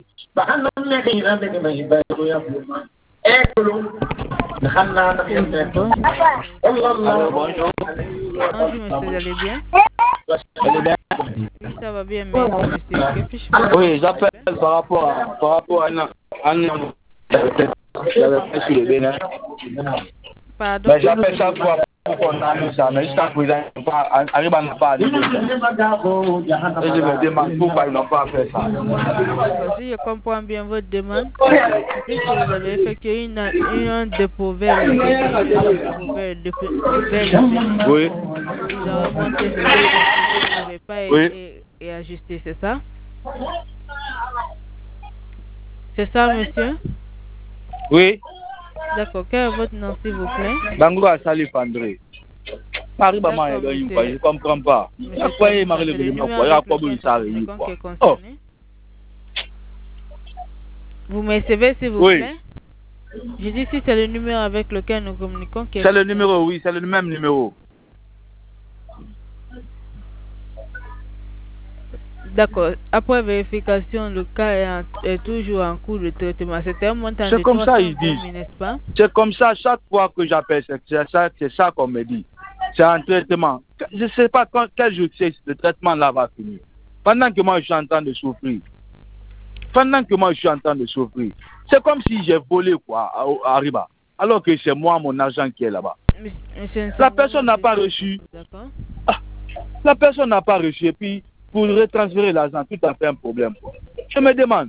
Bonjour. Bonjour, monsieur, vous allez bien? Allez bien. Oui, ça va bien, merci, monsieur. Que puis-je faire? Oui, j'appelle par rapport à j'avais fait sur le Bénin. Pardon? Mais j'appelle chaque fois pour qu'on annonce ça, mais jusqu'à présent, arrive à ne pas arriver. Et je me demande pourquoi ils n'ont pas fait ça. D'accord, si je comprends bien votre demande, puisque vous avez effectué un dépôt vers le FMI, Oui. vous avez montré que le processus n'avait pas Oui. été ajusté, c'est ça? C'est ça, monsieur? Oui. D'accord, quel est votre nom, s'il vous plaît? Bangoura Salif André. Marie Maman est D'accord, là, je monsieur. ne comprends pas. Monsieur Après, il m'a c'est le révélé, numéro il y a avec quoi lequel ça nous réunit, communiquons quoi. qui est Oh. concerné. Vous me recevez, s'il vous Oui. plaît? Je dis si c'est le numéro avec lequel nous communiquons qui est C'est le concerné. numéro, oui, c'est le même numéro. D'accord. Après vérification, le cas est toujours en cours de traitement. C'était un montant C'est de comme ça, 300 ils disent. 000, n'est-ce pas? C'est comme ça, chaque fois que j'appelle, c'est ça qu'on me dit. C'est un traitement. Je ne sais pas quel jour le traitement là va finir. Pendant que moi je suis en train de souffrir. C'est comme si j'ai volé quoi à Riba. Alors que c'est moi, mon argent qui est là-bas. Monsieur La personne n'a pas reçu. D'accord. La personne n'a pas reçu. Et puis, pour retransférer l'argent, tout à fait un problème. Quoi. Je me demande.